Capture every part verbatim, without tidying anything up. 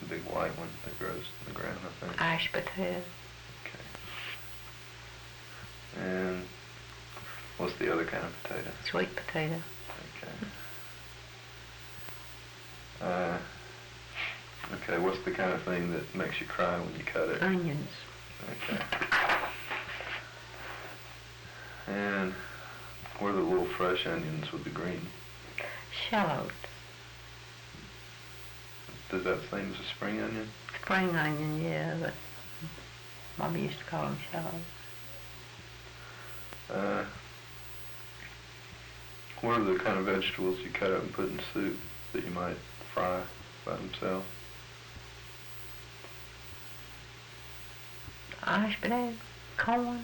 the big white one that grows in the ground, I think. Irish potato. Okay. And what's the other kind of potato? Sweet potato. Okay. Uh, okay, what's the kind of thing that makes you cry when you cut it? Onions. Okay. And what are the little fresh onions with the green? Shallot. Does that same as a spring onion? Spring onion, yeah, but Mama used to call them shallots. Uh, what are the kind of vegetables you cut up and put in soup that you might fry by themselves? Irish potato, corn.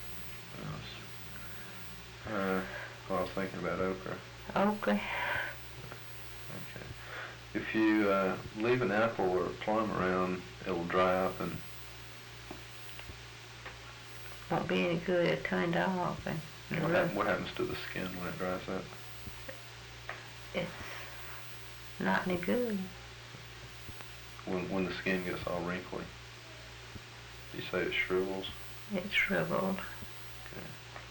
Uh, well, I was thinking about okra. Okra. Okay. If you uh, leave an apple or a plum around, it'll dry up and Won't be any good. It turned off. And what, hap- what happens to the skin when it dries up? It's not any good. When when the skin gets all wrinkly, you say it shrivels? It's shriveled. Okay.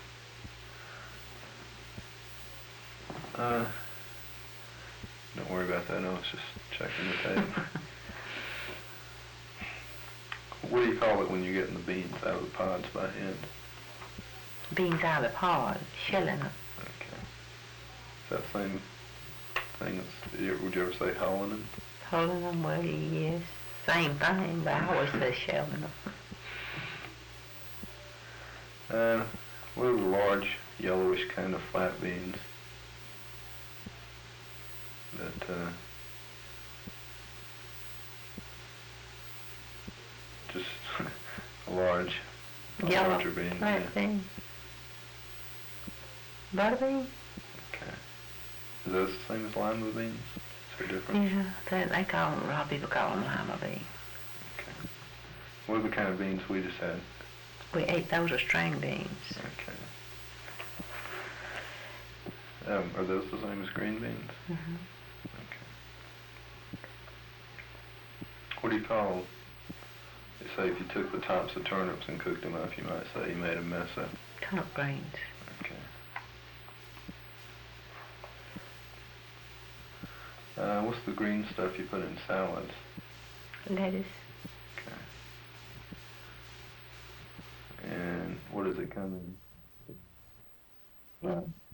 Uh, don't worry about that. No, it's just checking the tape. What do you call it when you're getting the beans out of the pods by hand? Beans out of the pod, shelling them. Okay. Is that the same thing as, you- would you ever say hulling them? Pulling them, well, yes. Same thing, but I always say shelling them. Uh, what are the large, yellowish kind of flat beans that, uh, just a large, a Yellow, larger bean? flat Yeah. bean. Butter bean? Okay. Is those the same as lima beans? Is there a difference? Yeah, they, they call them, a lot of people call them lima bean. Okay. What are the kind of beans we just had? We ate, those are string beans. Okay. Um, are those the same as green beans? Mm-hmm. Okay. What do you call, you say if you took the tops of turnips and cooked them up, you might say you made a mess of. Turnip greens. Okay. Uh, what's the green stuff you put in salads? Lettuce. Okay. And what does it come in? Uh,